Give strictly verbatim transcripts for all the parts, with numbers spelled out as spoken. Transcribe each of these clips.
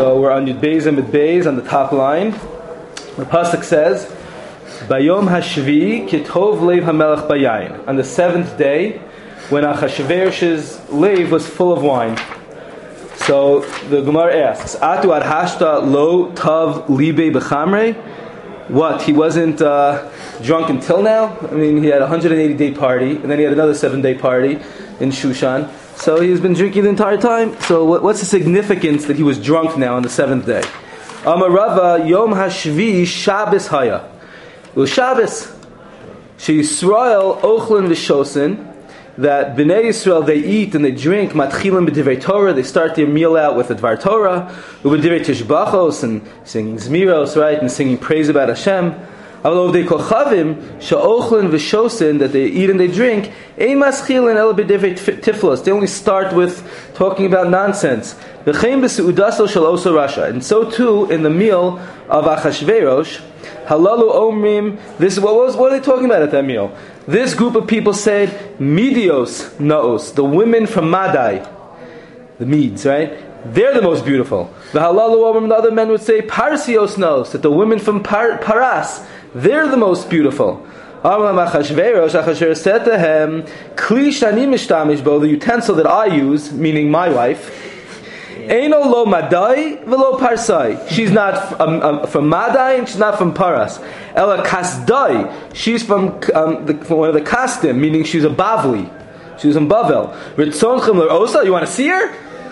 So we're on Yud Beis and Mid Beis on the top line. The pasuk says, "Bayom hashvi kitov lev hamelech bayayin." On the seventh day, when Achashverosh's lev was full of wine. So the Gemara asks, "Atu ad hashta lo tav libe bechamre?" What? He wasn't uh, drunk until now? I mean, he had a one hundred eighty day party, and then he had another seven day party in Shushan. So he's been drinking the entire time. So what, what's the significance that he was drunk now on the seventh day? Amar Rava Yom Hashvi Shabbos Haya. It was Shabbos. She Yisrael Ochlin V'Shosin. That Bnei Yisrael, they eat and they drink matchilim b'divrei Torah. They start their meal out with the Dvar Torah, u'b'divrei tishbachos, and singing zmiros, right, and singing praise about Hashem. Avol ovdei kochavim she'ochlin v'shosin, that they eat and they drink, ein maschilin el b'divrei tiflos. They only start with talking about nonsense. V'chein b'seudaso shel oso rasha, and so too in the meal of Achashverosh. Halalu omrim. This is what was what are they talking about at that meal? This group of people said, Midios Naos, the women from Madai, the Medes, right? They're the most beautiful. The Halalu omrim, the other men would say, Parsios Naos, that the women from Par- Paras, they're the most beautiful. Achashverosh, Achashverosh said to him, Kli shani mishtamish bo, the utensil that I use, meaning my wife, Eino lo Madai velo Parsai. She's not um, um, from Madai and she's not from Paras. Ela Kasdai. She's from, um, the, from one of the Kasdim, meaning she's a Bavli. She was in Bavel. Ritzonchem l'osa. You want to see her?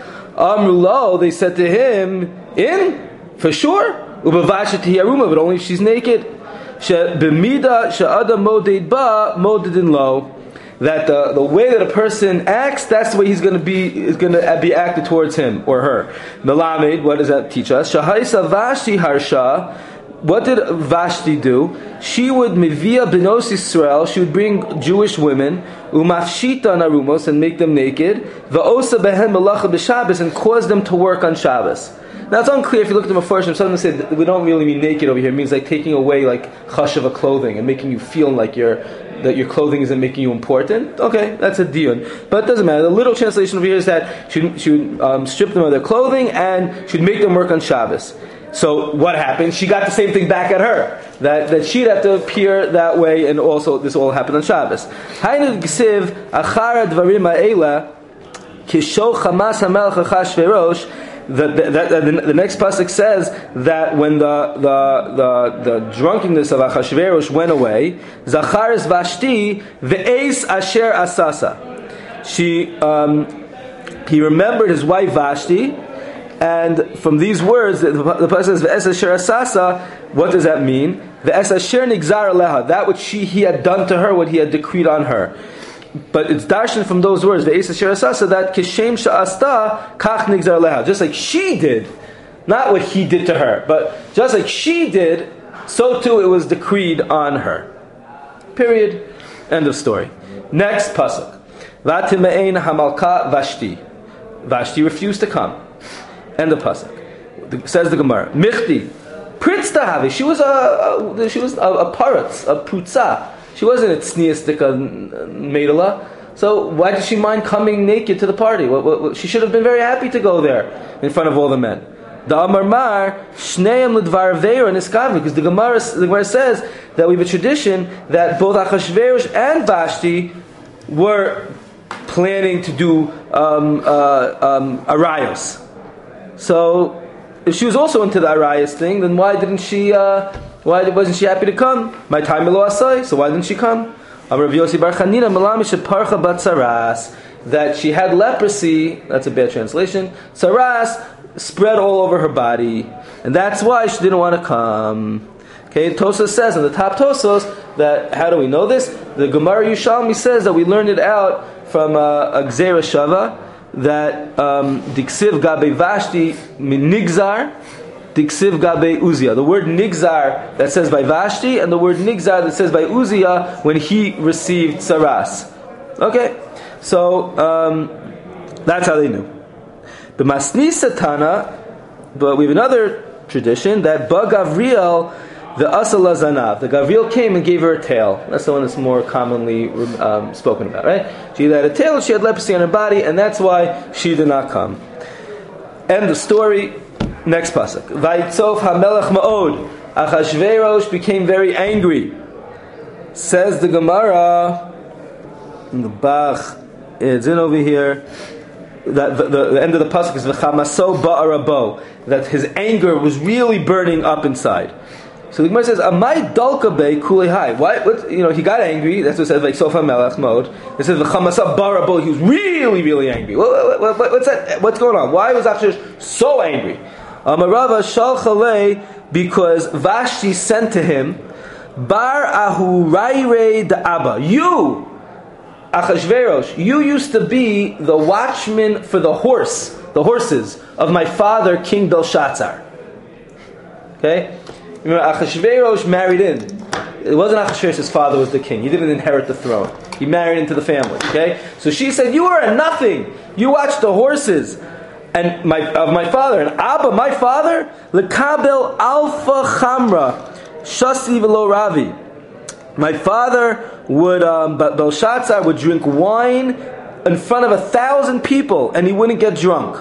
Amrulo. They said to him, in for sure. Ubavasha tiyaruma, but only if she's naked. She b'mida she'adam moded ba modedin lo. That the, the way that a person acts, that's the way he's going to be is going to be acted towards him or her. Melamed, what does that teach us? Shahaisa Vashti Harsha. What did Vashti do? She would mivia benos Yisrael. She would bring Jewish women umafshita narumos and make them naked. Va'osa behen melacha b'Shabbos and cause them to work on Shabbos. Now it's unclear if you look at the Mefarshim. Some say that we don't really mean naked over here. It means like taking away like chashava clothing and making you feel like you're that your clothing isn't making you important. Okay, that's a diyun. But it doesn't matter. The literal translation over here is that she, she would um, strip them of their clothing and she'd make them work on Shabbos. So what happened? She got the same thing back at her. That that she'd have to appear that way, and also this all happened on Shabbos. Hainu g'siv achara dvarim ha'ela kisho chamas hamelech Achashverosh. The, the, the, the next pasuk says that when the the the, the drunkenness of Achashverosh went away, Zacharis Vashti ve'es asher asasa. She um, he remembered his wife Vashti, and from these words the, the pasuk says ve'es asher asasa. What does that mean? Ve'es asher nigzar aleha, that which she he had done to her, what he had decreed on her. But it's darshan from those words, ve'es asher asasa, that kishem sha'asta kach nigzar leha. Just like she did, not what he did to her, but just like she did, so too it was decreed on her. Period. End of story. Next pasuk. Vatimein hamalka Vashti. Vashti refused to come. End of pasuk. Says the Gemara. Michti pritzta havi. She was a, a she was a, a paratz, a prutza. She wasn't a tzniastika meidala, so why did she mind coming naked to the party? What, what, what, she should have been very happy to go there in front of all the men. The Amar Mar shneim l'dvar ve'er niskavi, because the Gemara the Gemara says that we have a tradition that both Achashverosh and Vashti were planning to do um, uh, um, arayos. So if she was also into the arayos thing, then why didn't she? Uh, Why wasn't she happy to come? My time elo asai, so why didn't she come? Rav Yossi bar Chanina melamish parcha bat saras, that she had leprosy. That's a bad translation. Saras spread all over her body, and that's why she didn't want to come. Okay, Tosos says in the top Tosos that how do we know this? The Gemara Yushalmi says that we learned it out from uh, a Gzeira Shava that diksiv gabe Vashti min nigzar. Diksiv gabe Uzziah. The word nigzar that says by Vashti and the word nigzar that says by Uzziah when he received saras. Okay, so um, that's how they knew. The Masni Satana, but we have another tradition that Ba Gavriel the Asala Zanav. The Gavriel came and gave her a tail. That's the one that's more commonly um, spoken about, right? She had a tail and she had leprosy on her body, and that's why she did not come. End the story. Next pasuk. Vayitzof hamelech ma'od. Achashverosh became very angry. Says the Gemara in the Bach, it's in over here. That the, the, the end of the pasuk is v'chamaso ba'arabo, that his anger was really burning up inside. So the Gemara says, "Amai dalka be kulehai." Why? What? You know, he got angry. That's what it says, like Sofa Melech mode. It says v'chamasa barabo. He was really, really angry. What, what, what, what's that? What's going on? Why was Achashverosh so angry? Amarava shalchalei, because Vashti sent to him, Bar ahurayre da Abba. You, Achashverosh, you used to be the watchman for the horse, the horses of my father, King Belshazzar. Okay. Remember, Achashverosh married in. It wasn't Achashverosh's father was the king. He didn't inherit the throne. He married into the family. Okay, so she said, "You are a nothing. You watch the horses and my of my father, and Abba, my father, lekabel alpha chamra shasi velo ravi." My father would, um, but Belshazzar would drink wine in front of a thousand people, and he wouldn't get drunk.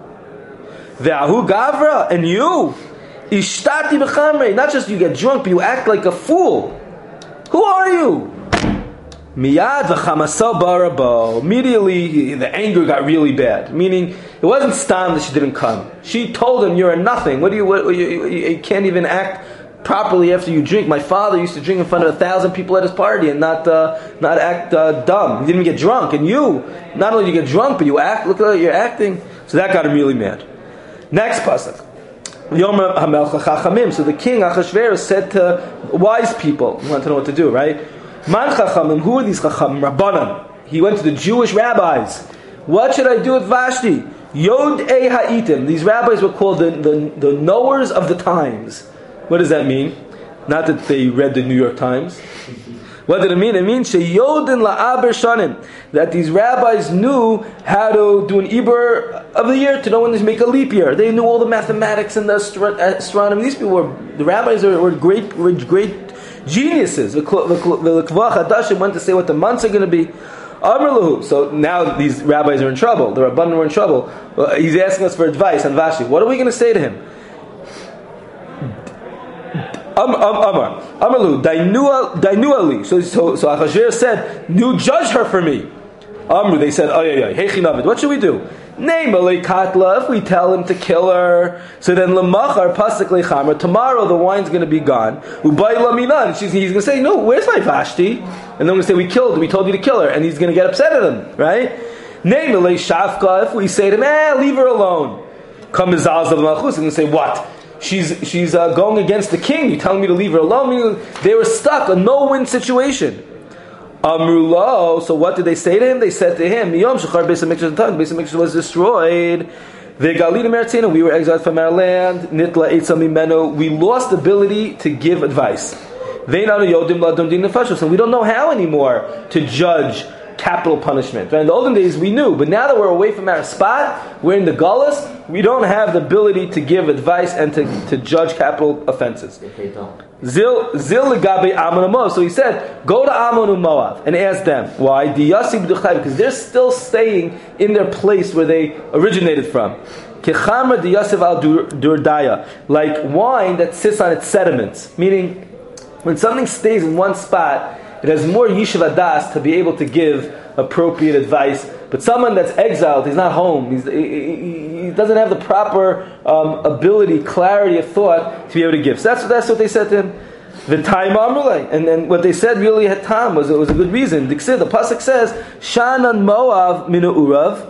Ve'ahu gavra, and you. Ishtati b'chamrei. Not just you get drunk, but you act like a fool. Who are you? Miyad v'chamaso barabo. Immediately, the anger got really bad. Meaning, it wasn't stam that she didn't come. She told him, "You're a nothing. What do you? What, you, you, you can't even act properly after you drink." My father used to drink in front of a thousand people at his party and not uh, not act uh, dumb. He didn't even get drunk. And you, not only do you get drunk, but you act. Look at you're acting. So that got him really mad. Next pasuk. So the king Achashverosh said to wise people, you want to know what to do, right? Man chachamim, who are these chachamim? Rabbanan. He went to the Jewish rabbis. What should I do with Vashti? Yod e ha'itim. These rabbis were called the, the, the knowers of the times. What does that mean? Not that they read the New York Times. What did it mean? It means sheyodin la'aber shanim, that these rabbis knew how to do an Iber of the year, to know when to make a leap year. They knew all the mathematics and the astro- astronomy. These people were, the rabbis were, were great, were great geniuses. The L'kvach Hadashim went to say what the months are going to be. Amr. So now these rabbis are in trouble. The Rabbanan were in trouble. He's asking us for advice on Vashti. What are we going to say to him? Amar, Amarlu, Dainuali. So, so, so Achashverosh said, "You judge her for me." Amru, they said, "Oh yeah, yeah, Hechinavid. What should we do? Name Alei Katla. If we tell him to kill her, so then Lamachar Pasik Lechamer. Tomorrow the wine's going to be gone. Ubay Laminan. He's going to say, "No, where's my Vashti?" And then we're going to say, "We killed. We told you to kill her," and he's going to get upset at him, right? Name Alei Shafka. If we say to him, "Eh, leave her alone." Come Mizalz of Malchus. He's going to say, "What? She's she's uh, going against the king. You're telling me to leave her alone?" They were stuck, a no-win situation. Amrulo. So what did they say to him? They said to him, "Miyom shechar Beis Hamikdash Beis Hamikdash was destroyed. Ve'galina Meretzina. We were exiled from our land. Nitla Eitzam Mimenu. We lost the ability to give advice. Ve'nanu Yodim Ladon Din Nefashos. And we don't know how anymore to judge capital punishment. In the olden days we knew, but now that we're away from our spot, we're in the Gullus, we don't have the ability to give advice and to, to judge capital offenses. If they don't. Zil Zil Gabi Ammon and Moab. So he said, go to Ammon and Moab and ask them. Why? Because they're still staying in their place where they originated from. Kechamra diyasiv al durdaya, like wine that sits on its sediments. Meaning, when something stays in one spot, it has more yishuv adas to be able to give appropriate advice. But someone that's exiled, he's not home, he's, he, he doesn't have the proper um, ability, clarity of thought to be able to give. So that's, that's what they said to him. The time amrulay, and then what they said really had time was it was a good reason. The pasuk says, "Shanan Moav minu urav,"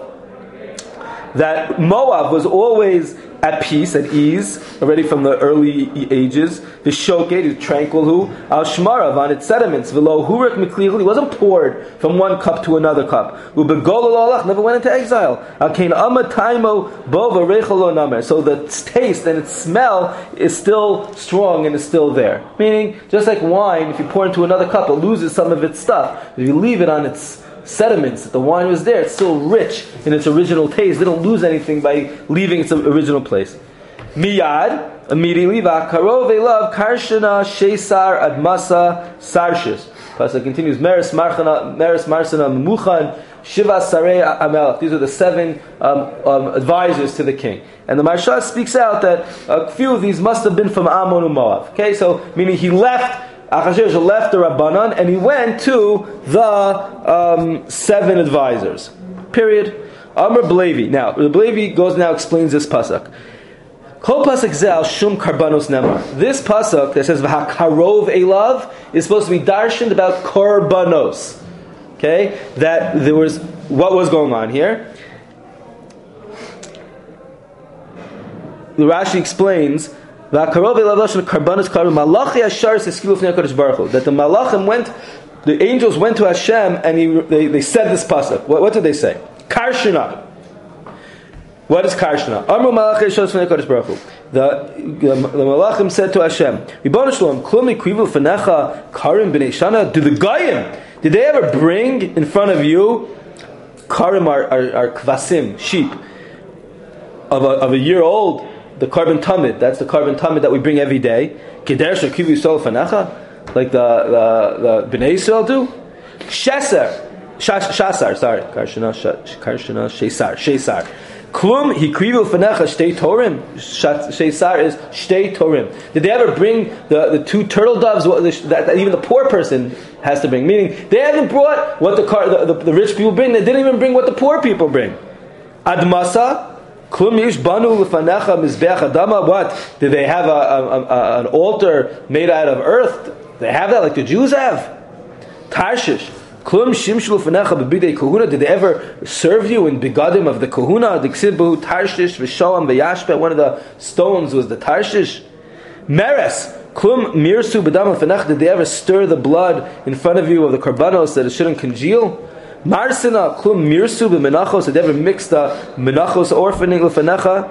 that Moab was always at peace, at ease, already from the early ages. The shoket is tranquil, who al shmarav on its sediments. V'lo hurik miklichli, he wasn't poured from one cup to another cup. Ubegol olach, never went into exile. Al kain amataimo bova recholo namer. So the taste and its smell is still strong and is still there. Meaning, just like wine, if you pour into another cup, it loses some of its stuff. If you leave it on its sediments, that the wine was there, it's still rich in its original taste. They don't lose anything by leaving its original place. Miyad, immediately, v'akarov elav karshana sheisar admasa sarshis. Pasuk continues, meres marchana, meres marsana memuchan Shiva Sarei Amelech. These are the seven um, um, advisors to the king. And the Maharsha speaks out that a few of these must have been from Ammon and Moab. Okay, so meaning he left, Achashverosh left the Rabbanan and he went to the um, seven advisors. Period. Amr Belevi. Now, Belevi goes now explains this pasuk. Kol pasuk zel shum karbanos nemar. This pasuk that says v'hakarov elav is supposed to be darshaned about korbanos. Okay, that there was what was going on here. The Rashi explains that the malachim went, the angels went to Hashem and he, they, they said this pasuk. What, what did they say? Karshana. What is Karshana? Amru malachim shos fnei Kodesh Baruch Hu. The the malachim said to Hashem, Ribono Shalom, klum ikrivu fnecha karim b'nei shana. Do the Goyim, did they ever bring in front of you karim are, are, are kvasim, sheep of a, of a year old? The carbon tamid, that's the carbon tamid that we bring every day. Keder shekivu yisrael fanacha, like the the, the Bnei Yisrael do. Sheser, shasar, sorry, karshana, karshana, shesar, shesar. Klum hikrivu fanacha shtei torim. Shesar is shtei torim. Did they ever bring the, the two turtle doves that, that even the poor person has to bring? Meaning they haven't brought what the, car, the, the the rich people bring. They didn't even bring what the poor people bring. Admasa. Klum yish banu lefanecha mizbeach adama. What? Did they have a, a, a, an altar made out of earth? They have that like the Jews have. Tarshish. Klum shimshul lefanecha b'bidei kahuna. Did they ever serve you in bigadim of the kahuna? The ksibu tarshish v'shoam v'yashpet. One of the stones was the tarshish. Meres. Klum mirsu b'dam lefanecha. Did they ever stir the blood in front of you of the karbanos that it shouldn't congeal? Marsina klum mirsu b'menachos. Did they ever mix the menachos orphaning l'fanecha?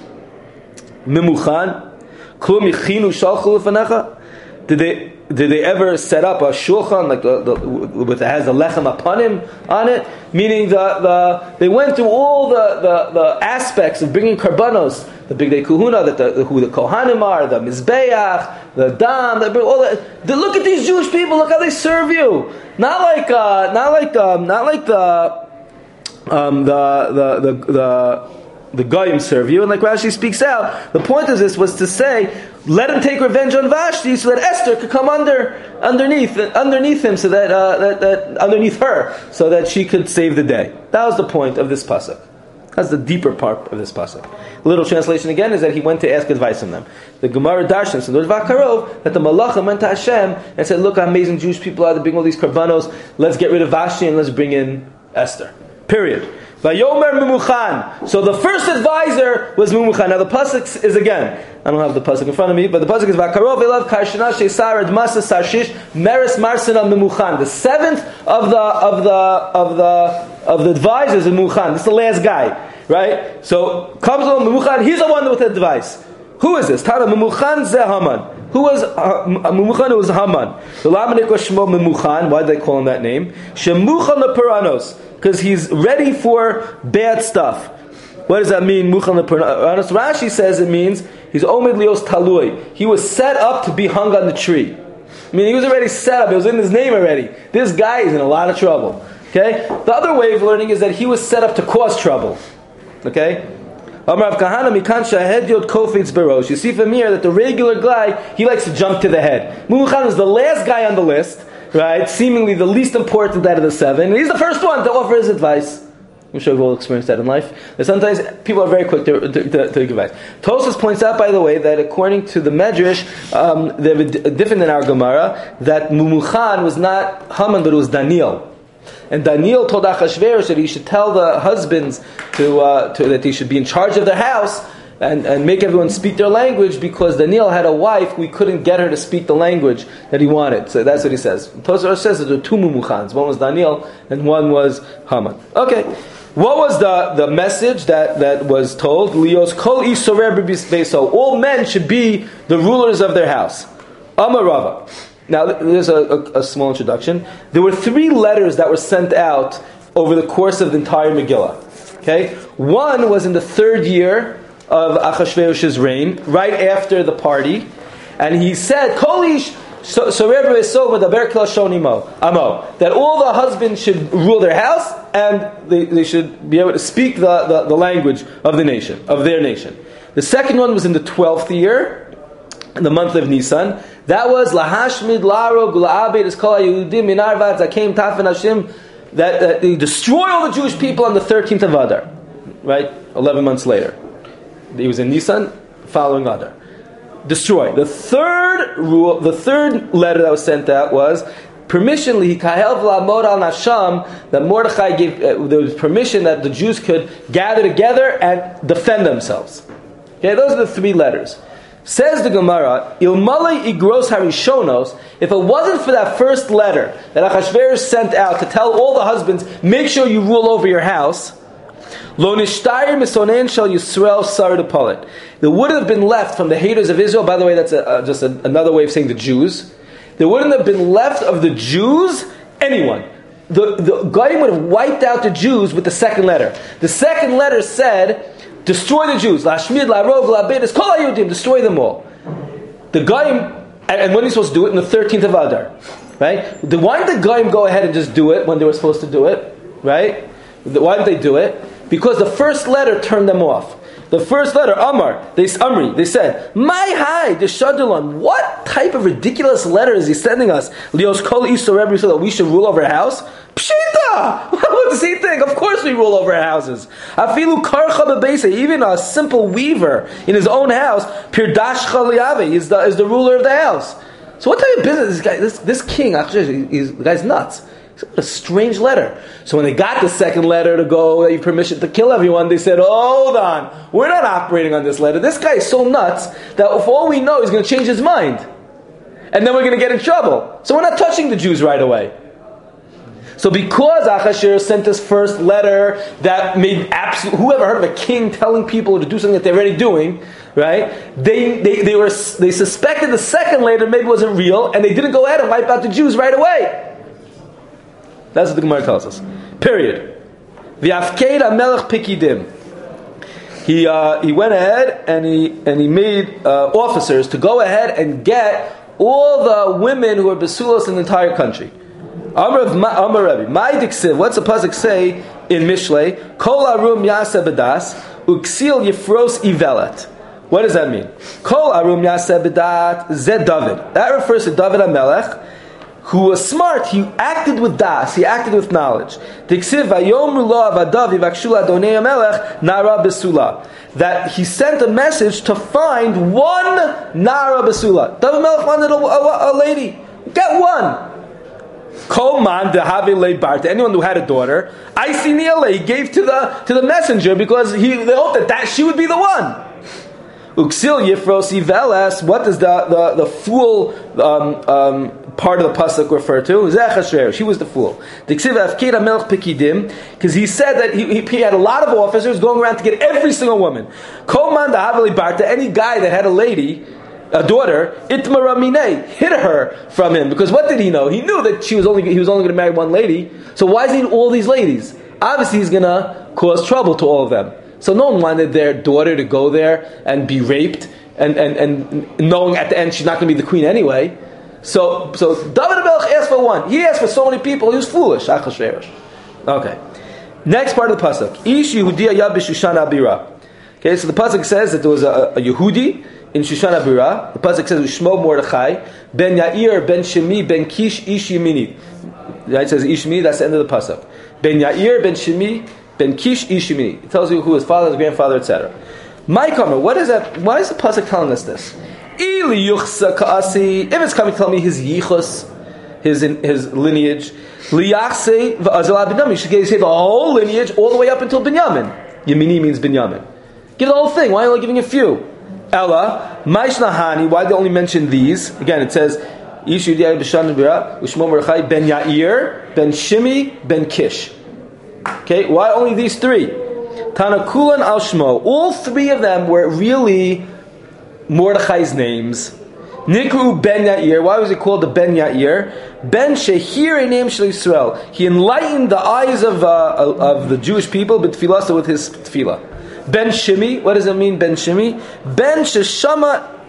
Mimuchan klum yichinu shalchu l'fanecha. Did they did they ever set up a shulchan like the, the with that has the lechem upon him on it? Meaning the, the they went through all the, the, the aspects of bringing karbanos, the bigdei kahuna, that the who the kohanim are, the mizbeach, the dam, the, all that. The, look at these Jewish people. Look how they serve you. Not like uh, not like um, not like the um, the the the the, the goyim serve you. And like Rashi speaks out, the point of this was to say, let him take revenge on Vashti, so that Esther could come under underneath underneath him, so that, uh, that that underneath her, so that she could save the day. That was the point of this pasuk. That's the deeper part of this pasuk. A little translation again is that he went to ask advice from them. The Gemara Darshan, so there's Vakarov, that the Malachim went to Hashem and said, look how amazing Jewish people are, they bring all these karbanos, let's get rid of Vashti and let's bring in Esther. Period. Vayomer Mimuchan. So the first advisor was Mimuchan. Now the pasuk is again, I don't have the pasuk in front of me, but the pasuk is Vakarov Elav Karshana Shesar Admasa Sarshish Meres Marsina Mimuchan. The seventh of the of the of the of the advisors is Mimuchan. This is the last guy, right? So comes along Mimuchan. He's the one with the advice. Who is this? Tana Mimuchan Ze Haman. Who was uh, Mimuchan? It was Haman. The Lamanik was Shmo Mimuchan. Why did they call him that name? Shemuchan LeParanos. Because he's ready for bad stuff. What does that mean? Muchan LeParanos. Rashi says it means he's Omid Lios Talui. He was set up to be hung on the tree. I mean, he was already set up. It was in his name already. This guy is in a lot of trouble. Okay. The other way of learning is that he was set up to cause trouble. Okay. Amar Rav Kahana mikan shahed yod kofetz berosh. You see from here that the regular guy, he likes to jump to the head. Mimuchan is the last guy on the list, right? Seemingly the least important out of the seven. And he's the first one to offer his advice. I'm sure we've all experienced that in life. That sometimes people are very quick to, to, to, to give advice. Tosfos points out, by the way, that according to the Medrash, um, they have a, a different than our Gemara, that Mimuchan was not Haman, but it was Daniel. And Daniel told Achashverosh that he should tell the husbands to, uh, to that they should be in charge of their house and, and make everyone speak their language, because Daniel had a wife who he couldn't get her to speak the language that he wanted. So that's what he says. Tosfos says that there were two Mumuchans. One was Daniel and one was Haman. Okay. What was the, the message that, that was told? Lios kol ish sorer b'beso. All men should be the rulers of their house. Amarava. Now, there's a, a, a small introduction. There were three letters that were sent out over the course of the entire Megillah. Okay, one was in the third year of Achashverosh's reign, right after the party, and he said, "Kol ish So, so Rebbe is so medaber klashon imo amo that all the husbands should rule their house and they, they should be able to speak the, the, the language of the nation, of their nation. The second one was in the twelfth year, in the month of Nisan. That was lahashmid laro gulaabed is kol Yehudim minarvat zakem tafen Hashim, that, that they destroy all the Jewish people on the thirteenth of Adar, right? Eleven months later, he was in Nisan, following Adar. Destroy. The third rule, the third letter that was sent out was permission lihikahel v'lamod al nasham, that Mordechai gave. Uh, there was permission that the Jews could gather together and defend themselves. Okay, those are the three letters. Says the Gemara, ilmalei igros harishonos, if it wasn't for that first letter that Achashverosh sent out to tell all the husbands, make sure you rule over your house, lo nishtayir misonen shel Yisrael sar depalit. There wouldn't have been left from the haters of Israel. By the way, that's a, uh, just a, another way of saying the Jews. There wouldn't have been left of the Jews anyone. The the Goyim would have wiped out the Jews with the second letter. The second letter said, destroy the Jews. Lashmid, larov, labed, is kol hayudim. Destroy them all. The Goyim, and, and when are you supposed to do it? In the thirteenth of Adar, right? The, why did the Goyim go ahead and just do it when they were supposed to do it, right? The, why did they do it? Because the first letter turned them off. The first letter, Amar, they Amri, they said, "My hi, the Shadulon. What type of ridiculous letter is he sending us? Lios kol isor Rebbe so that we should rule over a house? Pshita! What does he think? Of course we rule over our houses. Afilu karcha bebeisa, even a simple weaver in his own house, pirdash chaliyave is the is the ruler of the house. So what type of business is this guy? This this king, actually, he's, the guy's nuts." A strange letter. So when they got the second letter to go, they have permission to kill everyone, they said, hold on, we're not operating on this letter. This guy is so nuts that for all we know, he's going to change his mind. And then we're going to get in trouble. So we're not touching the Jews right away. So because Achashverosh sent this first letter that made absolute, who ever heard of a king telling people to do something that they're already doing, right? They, they, they, were, they suspected the second letter maybe wasn't real, and they didn't go ahead and wipe out the Jews right away. That's what the Gemara tells us. Period. V'afkeid HaMelech Pikidim. He uh, he went ahead and he and he made uh, officers to go ahead and get all the women who are besulos in the entire country. Amar Amar Rebbe, my diksiv. What's the pasuk say in Mishlei? Kol arum yaseh bedas uksil yifros ivelet. What does that mean? Kol arum yaseh bedat zed David. That refers to David HaMelech, who was smart. He acted with das. He acted with knowledge. That he sent a message to find one Nara Besula. David Melech wanted a, a, a lady. Get one. Kolman dehavile barta. Anyone who had a daughter, I see Niele. He gave to the to the messenger because he they hoped that, that she would be the one. Uksil Yifrosi Velas. What does the the, the fool um, um, part of the pasuk refer to? She was the fool. Because he said that he, he, he had a lot of officers going around to get every single woman. Any guy that had a lady, a daughter, itmara minei, hid her from him. Because what did he know? He knew that she was only he was only going to marry one lady. So why is he in all these ladies? Obviously, he's going to cause trouble to all of them. So no one wanted their daughter to go there and be raped, and, and, and knowing at the end she's not going to be the queen anyway. So so David HaMelech asked for one. He asked for so many people. He was foolish. Achashverosh. Okay. Next part of the pasuk. Ish Yehudiya Yad b'Shushan Abira. Okay, so the pasuk says that there was a, a Yehudi in Shushan Abira. The pasuk says Shmo Mordechai ben Yair ben Shemi ben Kish Ish Yemini. It says Ish Yemini. That's the end of the pasuk. Ben Yair ben Shemi ben Kish Ish Yemini. It tells you who his father, his grandfather, et cetera. My comment. What is that? Why is the pasuk telling us this? If it's coming to tell me his yichus, his his lineage, you should say the whole lineage all the way up until Binyamin. Yemini means Binyamin. Give the whole thing. Why are you only giving a few? Ella, Maishnahani. Why they only mention these? Again, it says Ish Yudiyah b'Shan Bira, Ushmo Mordechai ben Yair, ben Shimi, ben Kish. Okay, why only these three? Tanakulan al Shmo. All three of them were really Mordechai's names. Nikru ben Yair. Why was it called the ben Yair? Ben Shehir a name Shel Yisrael. He enlightened the eyes of uh, of the Jewish people, but tefillah with his tefillah. Ben Shimi. What does it mean? Ben Shimi. Ben Sheshama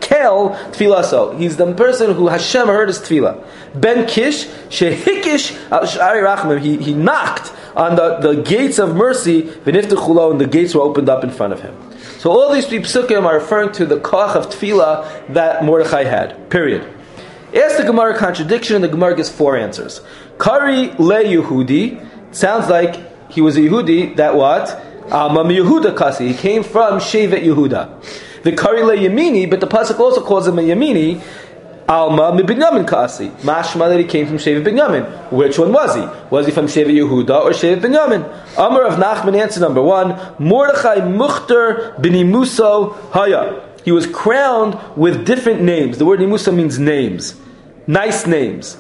Hikel Tfilaso. He's the person who Hashem heard his tefillah. Ben Kish Shehikish Al Shari Rachmim. He he knocked on the, the gates of mercy. V'niftechulo, and the gates were opened up in front of him. So all these three psukim are referring to the koach of tefillah that Mordechai had. Period. Ask the Gemara a contradiction, and the Gemara gives four answers. Kari le Yehudi. Sounds like he was a Yehudi. That what? Alma mi Yehuda kasi. He came from Shevet Yehuda. The Kari le Yemini, but the pasuk also calls him a Yemini. Alma mi Binyamin kasi. Mashma that he came from Shevet Binyamin. Which one was he? Was he from Shevet Yehuda or Shevet Binyamin? Amar of Nachman, answer number one. Mordechai Muchter b'nimuso haya. He was crowned with different names. The word nimusa means names. Nice names.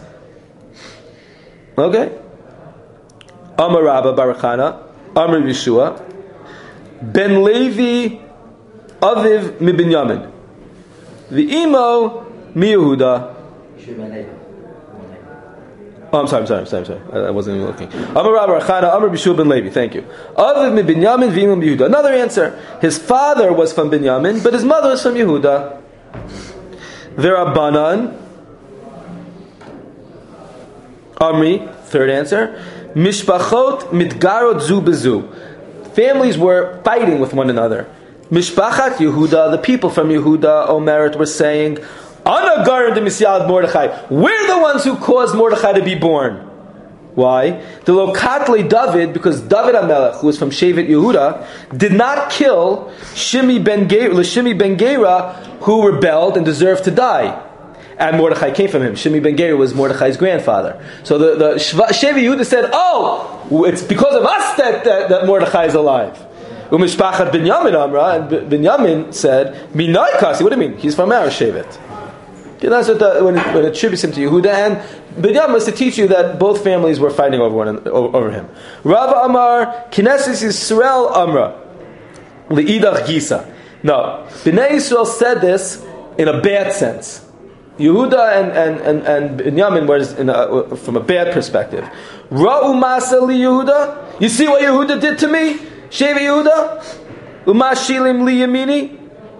Okay? Amar Rabba Baruchana, Amar Yeshua, Ben Levi, Aviv mi Binyamin. The Imo mi Yehuda. Oh, I'm sorry, I'm sorry, I'm sorry, I'm sorry. I wasn't even looking. Amar Rabba Baruchana, Amar Yeshua ben Levi. Thank you. Aviv mi Binyamin, V'Imo mi Yehuda. Another answer. His father was from Binyamin, but his mother was from Yehuda. V'Rabbanan, Amri. Third answer. Mishpachot mitgarot zu bezu. Families were fighting with one another. Mishpachat Yehuda, the people from Yehuda, Omeret, were saying, Ana garim de misyad Mordechai. We're the ones who caused Mordechai to be born. Why? The Lokatle David, because David HaMelech, who was from Shevet Yehuda, did not kill Shimi ben Gera, Shimi ben Gera, who rebelled and deserved to die. And Mordechai came from him. Shimi ben Gera was Mordechai's grandfather. So the, the Shevet Yehuda said, oh, it's because of us that, that, that Mordechai is alive. Umishpachat Binyamin Amra, and Binyamin said, Minai Kasi, what do you mean? He's from our Shevet. Okay, that's what the, when, it, when it attributes him to Yehuda, and Binyamin was to teach you that both families were fighting over one over, over him. Rava Amar, Knesset Yisrael Amra, Le'idach Gisa. No, Bnei Yisrael said this in a bad sense. Yehuda and and and, and Binyamin was in a, from a bad perspective. Ra'u Masa li Yehuda. You see what Yehuda did to me, Shevet Yehuda. Umashilim li Yemini.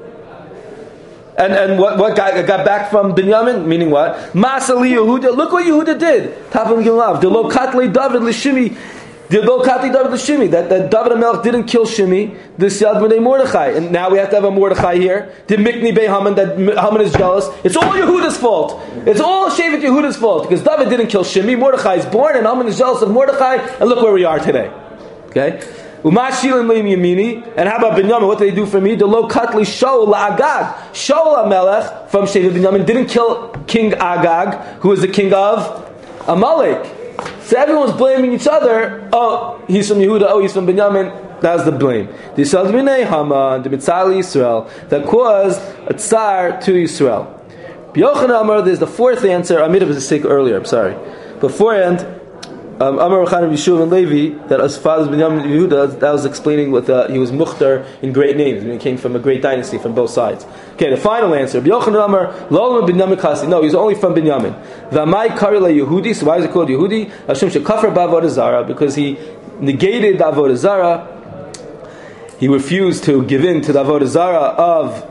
And and what what got, got back from Binyamin? Meaning what? Masa li Yehuda. Look what Yehuda did. Tapim Gilav. The Lokatle David l'Shimi. The Lokatle David l'Shimi. That that David HaMelech didn't kill Shimi. This Yad B'nai Mordechai. And now we have to have a Mordechai here. The Mikni Bey Haman. That Haman is jealous. It's all Yehuda's fault. It's all Shevet Yehuda's fault because David didn't kill Shimi. Mordechai is born, and Haman is jealous of Mordechai. And look where we are today. Okay. Umashilim leim yamini, and how about Binyamin? What did they do for me? The lo katli Shaul Agag. Shaul HaMelech from Shevet Binyamin didn't kill King Agag, who was the king of Amalek. So everyone's blaming each other. Oh, he's from Yehuda. Oh, he's from Binyamin. That's the blame. The Yisrael B'nei Haman, the Mitzar Yisrael, that caused a tsar to Yisrael. B'Yochanan Amar, there's the fourth answer. I made a mistake earlier. I'm sorry. Beforehand. Um, Amar Rechan Yeshua and Levi, that his father's Binyamin Yehuda, that was explaining what uh, he was mukhtar in great names. I mean, he came from a great dynasty from both sides. Okay, the final answer. B'Yochanan Amar, Lo Binyamin Kasi. No, he's only from Binyamin. V'amai Kari Le Yehudi. So why is it called Yehudi? Hashem shekafar b'avodah zara, because he negated the avodah zara. He refused to give in to the avodah zara of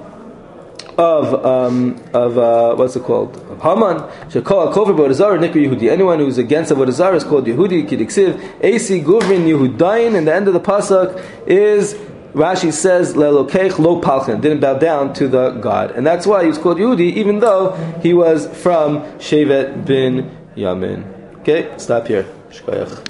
of um, of uh, what's it called? Of Haman. Shekol Kover Avodah Zara Nikra Yehudi. Anyone who's against Avodah Zara is called Yehudi. Kidiksiv Asi Guvrin Yehudayin. And the end of the pasuk is Rashi says Lelokech Lo Palchin, didn't bow down to the God, and that's why he was called Yehudi, even though he was from Shevet bin Yamin. Okay, stop here. Shkoyach.